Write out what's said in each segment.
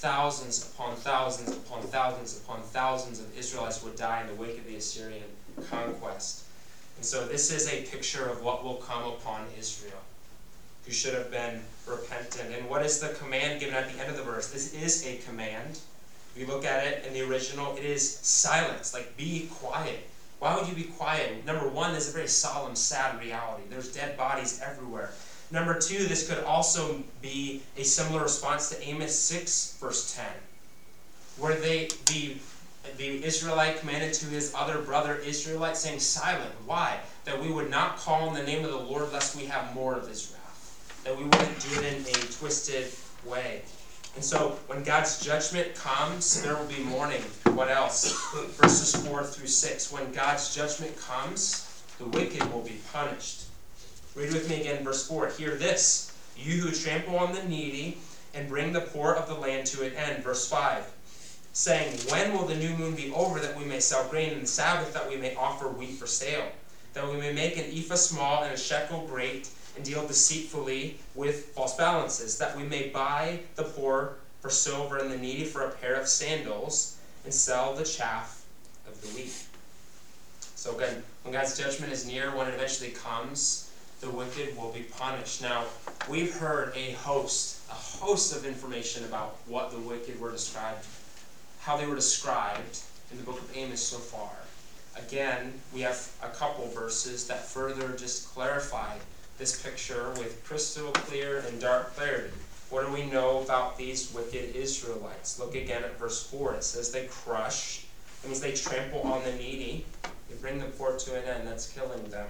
thousands upon thousands upon thousands upon thousands of Israelites would die in the wake of the Assyrian conquest. And so this is a picture of what will come upon Israel, who should have been repentant. And what is the command given at the end of the verse? This is a command. If you look at it in the original, it is silence, like be quiet. Why would you be quiet? Number one, this is a very solemn, sad reality. There's dead bodies everywhere. Number two, this could also be a similar response to Amos 6, verse 10, where the Israelite commanded to his other brother Israelite, saying, silent. Why? That we would not call on the name of the Lord lest we have more of his wrath. That we wouldn't do it in a twisted way. And so when God's judgment comes, there will be mourning. What else? Verses 4 through 6. When God's judgment comes, the wicked will be punished. Read with me again, verse 4. Hear this, you who trample on the needy and bring the poor of the land to an end. Verse 5. Saying, when will the new moon be over that we may sell grain, and the Sabbath that we may offer wheat for sale? That we may make an ephah small and a shekel great, and deal deceitfully with false balances, that we may buy the poor for silver and the needy for a pair of sandals, and sell the chaff of the wheat. So again, when God's judgment is near, when it eventually comes, the wicked will be punished. Now, we've heard a host of information about what the wicked were described, how they were described in the book of Amos so far. Again, we have a couple verses that further just clarify this picture with crystal clear and dark clarity. What do we know about these wicked Israelites? Look again at verse 4. It says they crush. It means they trample on the needy. They bring the poor to an end. That's killing them.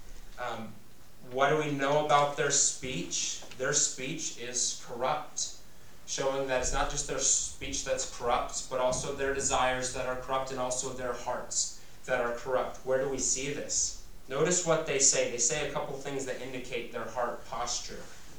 What do we know about their speech? Their speech is corrupt, showing that it's not just their speech that's corrupt, but also their desires that are corrupt and also their hearts that are corrupt. Where do we see this? Notice what they say. They say a couple things that indicate their heart posture.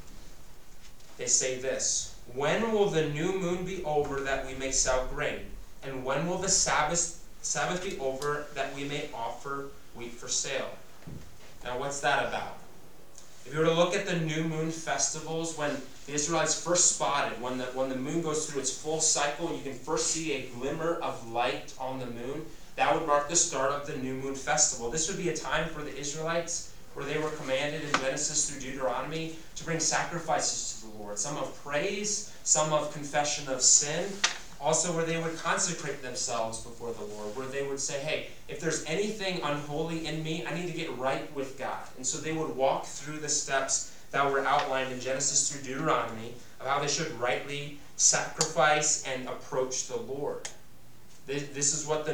They say this, when will the new moon be over that we may sell grain? And when will the Sabbath be over that we may offer wheat for sale? Now what's that about? If you were to look at the new moon festivals, when the Israelites first spotted, when the moon goes through its full cycle, and you can first see a glimmer of light on the moon, that would mark the start of the new moon festival. This would be a time for the Israelites where they were commanded in Genesis through Deuteronomy to bring sacrifices to the Lord. Some of praise, some of confession of sin. Also where they would consecrate themselves before the Lord, where they would say, hey, if there's anything unholy in me, I need to get right with God. And so they would walk through the steps that were outlined in Genesis through Deuteronomy of how they should rightly sacrifice and approach the Lord. This is what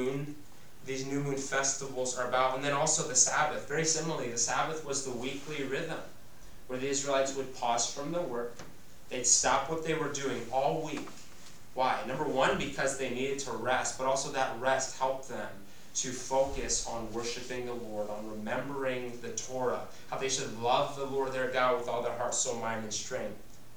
these new moon festivals are about. And then also the Sabbath. Very similarly, the Sabbath was the weekly rhythm where the Israelites would pause from their work. They'd stop what they were doing all week. Why? Number one, because they needed to rest, but also that rest helped them to focus on worshiping the Lord, on remembering the Torah, how they should love the Lord their God with all their heart, soul, mind, and strength.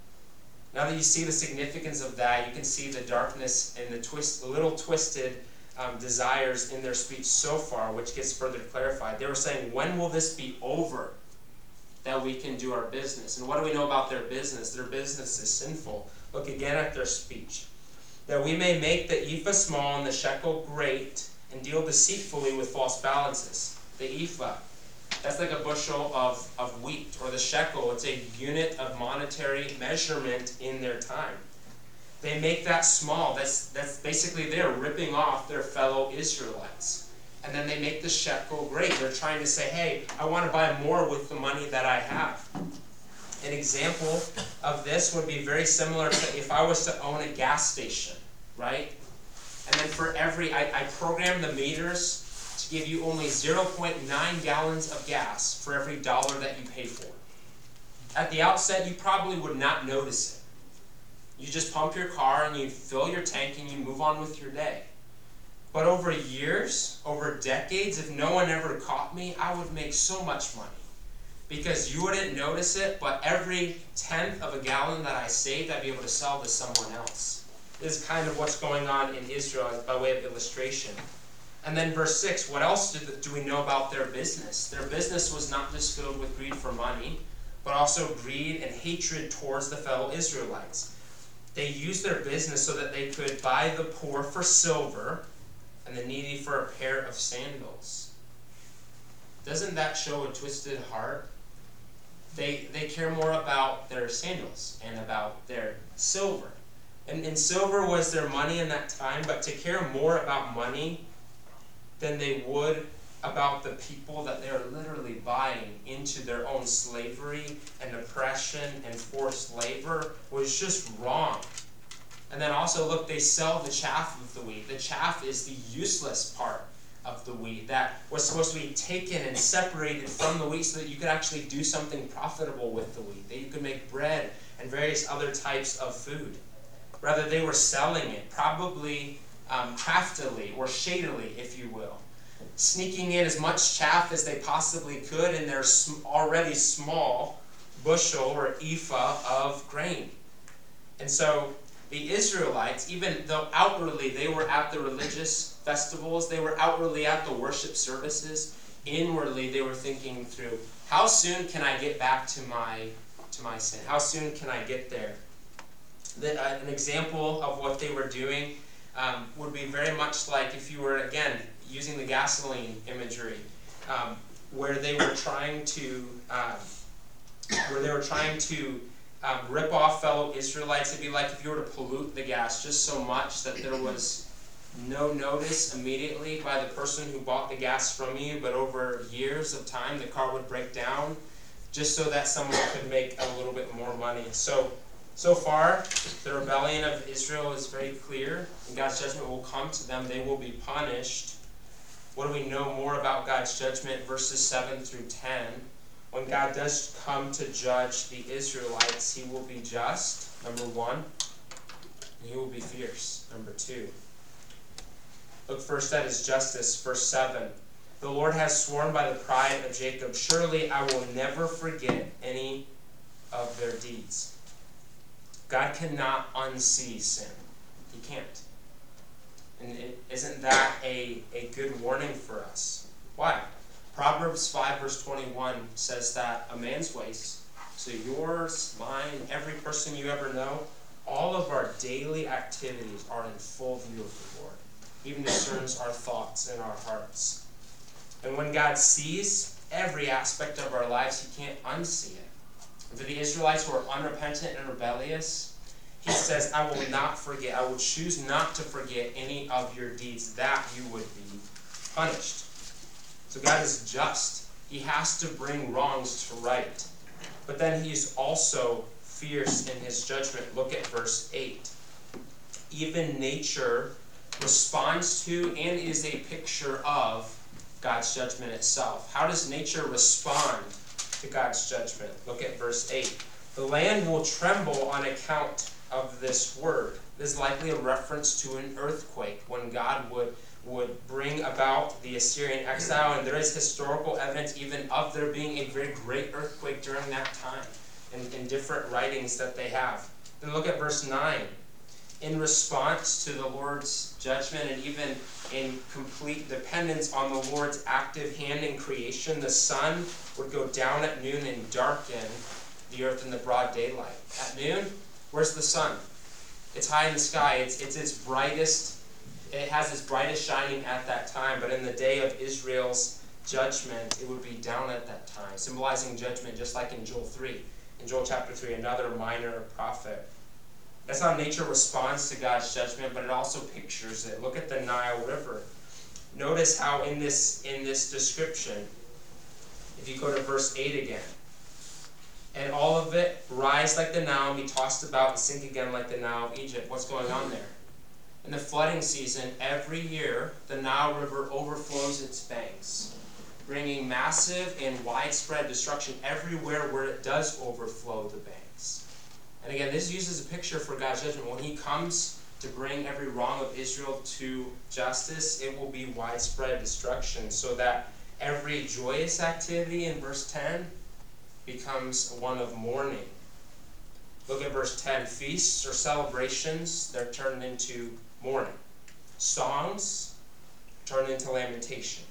Now that you see the significance of that, you can see the darkness and the little twisted desires in their speech so far, which gets further clarified. They were saying, when will this be over that we can do our business? And what do we know about their business? Their business is sinful. Look again at their speech. That we may make the ephah small and the shekel great, and deal deceitfully with false balances. The ephah, that's like a bushel of wheat, or the shekel, it's a unit of monetary measurement in their time. They make that small. That's basically they're ripping off their fellow Israelites. And then they make the shekel great. They're trying to say, hey, I want to buy more with the money that I have. An example of this would be very similar to if I was to own a gas station, right? And then for I program the meters to give you only 0.9 gallons of gas for every dollar that you pay for. At the outset, you probably would not notice it. You just pump your car and you fill your tank and you move on with your day. But over years, over decades, if no one ever caught me, I would make so much money. Because you wouldn't notice it, but every 1/10 of a gallon that I saved, I'd be able to sell to someone else. This is kind of what's going on in Israel by way of illustration. And then verse 6, what else do we know about their business? Their business was not just filled with greed for money, but also greed and hatred towards the fellow Israelites. they used their business so that they could buy the poor for silver and the needy for a pair of sandals. Doesn't that show a twisted heart? They care more about their sandals and about their silver. And silver was their money in that time, but to care more about money than they would about the people that they are literally buying into their own slavery and oppression and forced labor was just wrong. And then also, look, they sell the chaff of the wheat. The chaff is the useless part of the wheat that was supposed to be taken and separated from the wheat so that you could actually do something profitable with the wheat, that you could make bread and various other types of food. Rather, they were selling it, probably craftily or shadily, if you will, sneaking in as much chaff as they possibly could in their already small bushel or ephah of grain. And so the Israelites, even though outwardly they were at the religious festivals, they were outwardly at the worship services, inwardly they were thinking through, how soon can I get back to my sin? How soon can I get there? An example of what they were doing would be very much like if you were, again, using the gasoline imagery, where they were trying to rip off fellow Israelites. It'd be like if you were to pollute the gas just so much that there was no notice immediately by the person who bought the gas from you, but over years of time the car would break down just so that someone could make a little bit more money. So far, the rebellion of Israel is very clear, and God's judgment will come to them. They will be punished. What do we know more about God's judgment? Verses 7 through 10. When God does come to judge the Israelites, he will be just, number 1, and he will be fierce, number 2. Look first at his justice, verse 7. The Lord has sworn by the pride of Jacob, surely I will never forget any of their deeds. God cannot unsee sin. He can't. And isn't that a good warning for us? Why? Proverbs 5 verse 21 says that a man's ways, so yours, mine, every person you ever know, all of our daily activities are in full view of the Lord. Even discerns our thoughts and our hearts. And when God sees every aspect of our lives, he can't unsee it. And for the Israelites who are unrepentant and rebellious, he says, I will not forget, I will choose not to forget any of your deeds, that you would be punished. So God is just. He has to bring wrongs to right. But then he is also fierce in his judgment. Look at verse 8. Even nature responds to and is a picture of God's judgment itself. How does nature respond to God's judgment? Look at verse 8. The land will tremble on account of this word. This is likely a reference to an earthquake when God would bring about the Assyrian exile, and there is historical evidence even of there being a very great earthquake during that time in different writings that they have. Then look at verse 9. In response to the Lord's judgment and even in complete dependence on the Lord's active hand in creation, the sun would go down at noon and darken the earth in the broad daylight. At noon, where's the sun? It's high in the sky. It's its brightest. It has its brightest shining at that time. But in the day of Israel's judgment, it would be down at that time, symbolizing judgment, just like in Joel 3. In Joel chapter 3, another minor prophet. That's how nature responds to God's judgment, but it also pictures it. Look at the Nile River. Notice how in this description, if you go to verse 8 again, and all of it rise like the Nile and be tossed about and sink again like the Nile of Egypt. What's going on there? In the flooding season, every year, the Nile River overflows its banks, bringing massive and widespread destruction everywhere where it does overflow the banks. And again, this uses a picture for God's judgment. When he comes to bring every wrong of Israel to justice, it will be widespread destruction, so that every joyous activity in verse 10 becomes one of mourning. Look at verse 10. Feasts or celebrations, they're turned into mourning. Songs turn into lamentation.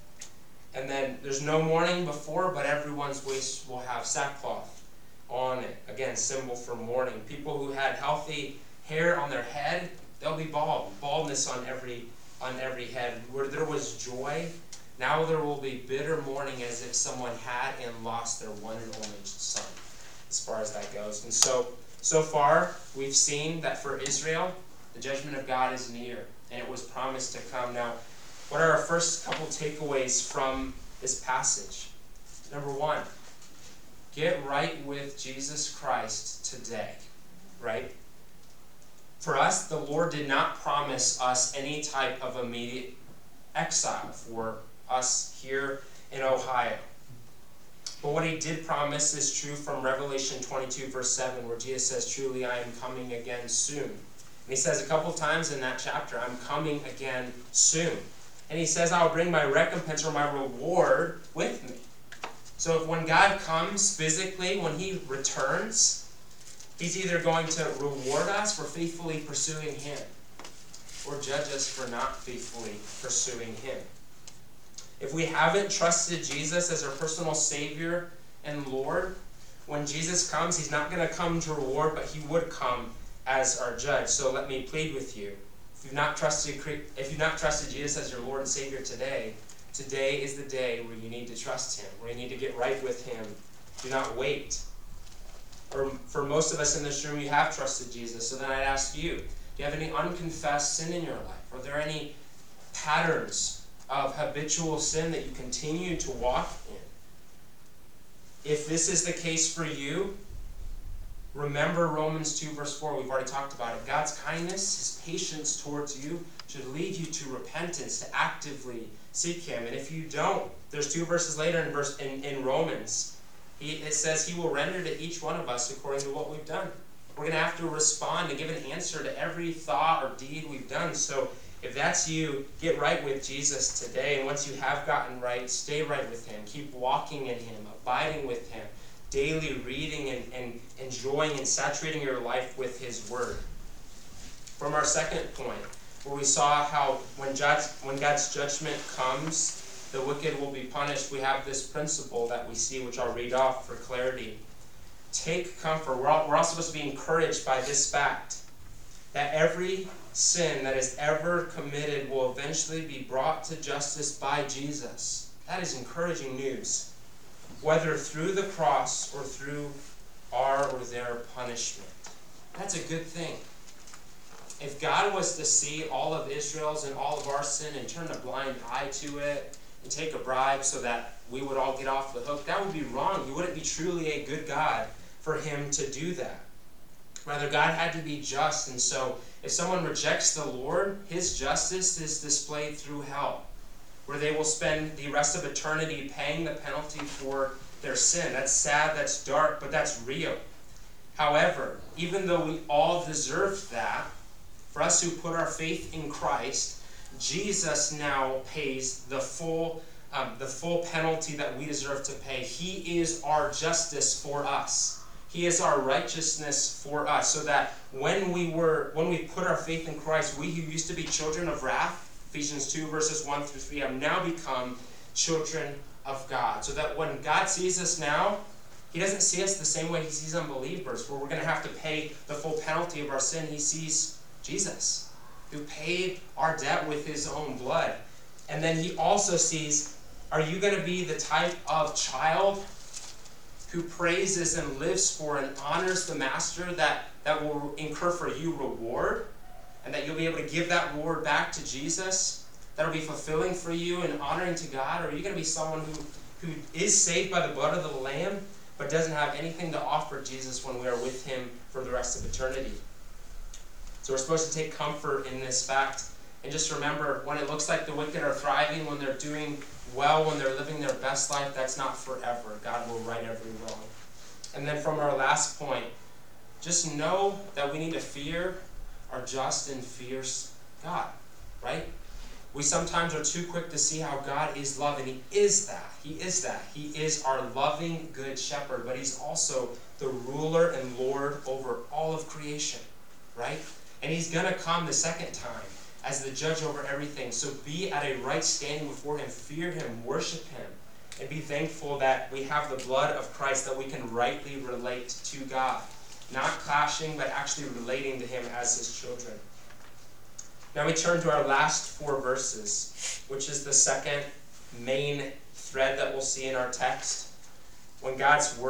And then there's no mourning before, but everyone's waist will have sackcloth on it. Again, symbol for mourning. People who had healthy hair on their head, they'll be bald. Baldness on every head. Where there was joy, now there will be bitter mourning as if someone had and lost their one and only son, as far as that goes. And so far, we've seen that for Israel, the judgment of God is near, and it was promised to come. Now, what are our first couple takeaways from this passage? Number one, get right with Jesus Christ today, right? For us, the Lord did not promise us any type of immediate exile for us here in Ohio. But what he did promise is true from Revelation 22, verse 7, where Jesus says, truly I am coming again soon. And he says a couple times in that chapter, I'm coming again soon. And he says, I'll bring my recompense or my reward with me. So if when God comes physically, when he returns, he's either going to reward us for faithfully pursuing him or judge us for not faithfully pursuing him. If we haven't trusted Jesus as our personal Savior and Lord, when Jesus comes, he's not going to come to reward, but he would come as our judge. So let me plead with you. If you've not trusted Jesus as your Lord and Savior today, today is the day where you need to trust him, where you need to get right with him. Do not wait. Or for most of us in this room, you have trusted Jesus. So then I'd ask you, do you have any unconfessed sin in your life? Are there any patterns of habitual sin that you continue to walk in? If this is the case for you, remember Romans 2 verse 4. We've already talked about it. God's kindness, his patience towards you should lead you to repentance, to actively seek him. And if you don't, there's 2 verses later in Romans, it says he will render to each one of us according to what we've done. We're going to have to respond and give an answer to every thought or deed we've done. So if that's you, get right with Jesus today. And once you have gotten right, stay right with him. Keep walking in him, abiding with him, daily reading and enjoying and saturating your life with his word. From our second point, where we saw how when God's judgment comes, the wicked will be punished, we have this principle that we see, which I'll read off for clarity. Take comfort. We're all supposed to be encouraged by this fact, that every sin that is ever committed will eventually be brought to justice by Jesus. That is encouraging news. Whether through the cross or through our or their punishment. That's a good thing. If God was to see all of Israel's and all of our sin and turn a blind eye to it and take a bribe so that we would all get off the hook, that would be wrong. He wouldn't be truly a good God for him to do that. Rather, God had to be just, and so if someone rejects the Lord, his justice is displayed through hell, where they will spend the rest of eternity paying the penalty for their sin. That's sad, that's dark, but that's real. However, even though we all deserve that, for us who put our faith in Christ, Jesus now pays the full penalty that we deserve to pay. He is our justice for us. He is our righteousness for us, so that when we put our faith in Christ, we who used to be children of wrath, Ephesians 2 verses 1 through 3, have now become children of God. So that when God sees us now, he doesn't see us the same way he sees unbelievers, where we're going to have to pay the full penalty of our sin. He sees Jesus, who paid our debt with his own blood. And then he also sees, are you going to be the type of child who praises and lives for and honors the master that will incur for you reward, and that you'll be able to give that reward back to Jesus, that'll be fulfilling for you and honoring to God? Or are you going to be someone who is saved by the blood of the Lamb, but doesn't have anything to offer Jesus when we are with him for the rest of eternity? So we're supposed to take comfort in this fact, and just remember, when it looks like the wicked are thriving, when they're doing well, when they're living their best life, that's not forever. God will right every wrong. And then from our last point, just know that we need to fear our just and fierce God, right? We sometimes are too quick to see how God is love, and he is that. He is that. He is our loving good shepherd, but he's also the ruler and Lord over all of creation, right? And he's going to come the second time as the judge over everything. So be at a right standing before him, fear him, worship him, and be thankful that we have the blood of Christ, that we can rightly relate to God. Not clashing, but actually relating to him as his children. Now we turn to our last 4 verses, which is the second main thread that we'll see in our text. When God's word